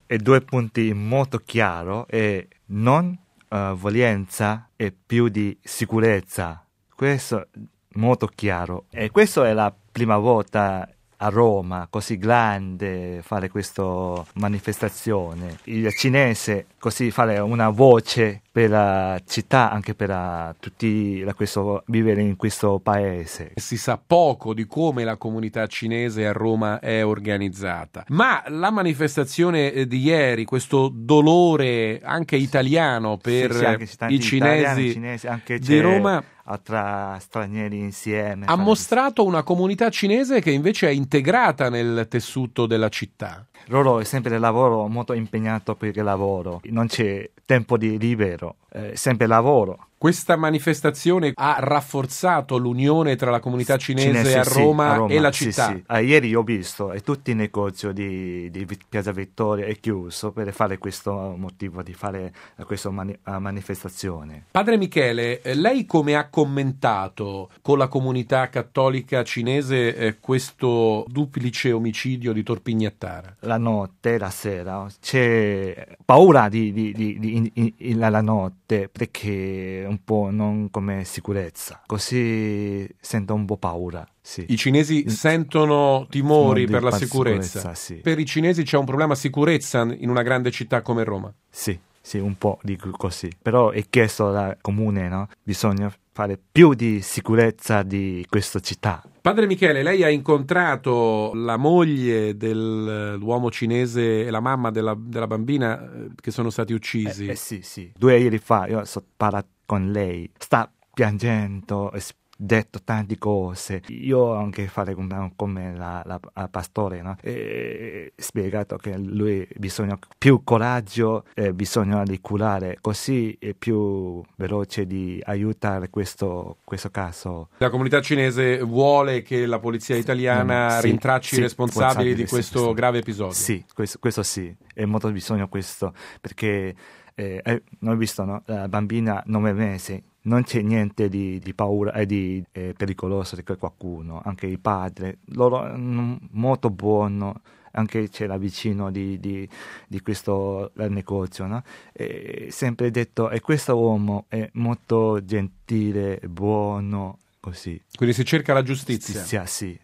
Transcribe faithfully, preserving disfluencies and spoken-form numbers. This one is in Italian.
e due punti molto chiari, e non uh, violenza e più di sicurezza. Questo è molto chiaro. E questa è la prima volta a Roma, così grande, fare questa manifestazione. Il cinese così fare una voce per la città, anche per uh, tutti la, questo, vivere in questo paese. Si sa poco di come la comunità cinese a Roma è organizzata, ma la manifestazione di ieri, questo dolore anche italiano per sì, sì, anche i cinesi, italiani, cinesi anche di Roma, tra stranieri insieme, ha mostrato una comunità cinese che invece è integrata nel tessuto della città. Loro è sempre lavoro, molto impegnato per il lavoro, non c'è tempo di libero, è sempre lavoro. Questa manifestazione ha rafforzato l'unione tra la comunità cinese, cinese a, Roma sì, a Roma e la sì, città. Sì. Ah, ieri ho visto e tutti i negozi di, di Piazza Vittoria è chiuso per fare questo motivo di fare questa mani- manifestazione. Padre Michele, lei come ha commentato con la comunità cattolica cinese eh, questo duplice omicidio di Torpignattara? La notte, la sera, c'è paura di, di, di, di in, in, in, la notte perché un po' non come sicurezza, così sento un po' paura. Sì. I cinesi sentono timori no, per la sicurezza. sicurezza. Sì. Per i cinesi c'è un problema sicurezza in una grande città come Roma? Sì, sì, un po' dico così. Però è chiesto dal comune, no? Bisogna fare più di sicurezza di questa città. Padre Michele, lei ha incontrato la moglie dell'uomo cinese e la mamma della, della bambina che sono stati uccisi? Eh, eh, sì, sì. Due ieri fa io sono parlato con lei. Sta piangendo, ha detto tante cose. Io anche fare come la, la, la pastore, no? E spiegato che lui bisogna più coraggio, eh, bisogna di curare, così è più veloce di aiutare questo, questo caso. La comunità cinese vuole che la polizia italiana sì, rintracci sì, i responsabili di questo, sì, questo grave episodio. Sì, questo, questo sì, è molto bisogno questo, perché eh, eh, noi abbiamo visto, no? La bambina nove mesi, non c'è niente di, di paura e eh, di eh, pericoloso di qualcuno, anche il padre, loro mm, molto buono, anche c'era vicino di, di, di questo negozio, no? E sempre detto, e questo uomo è molto gentile, buono, così. Quindi si cerca la giustizia. Giustizia, sì.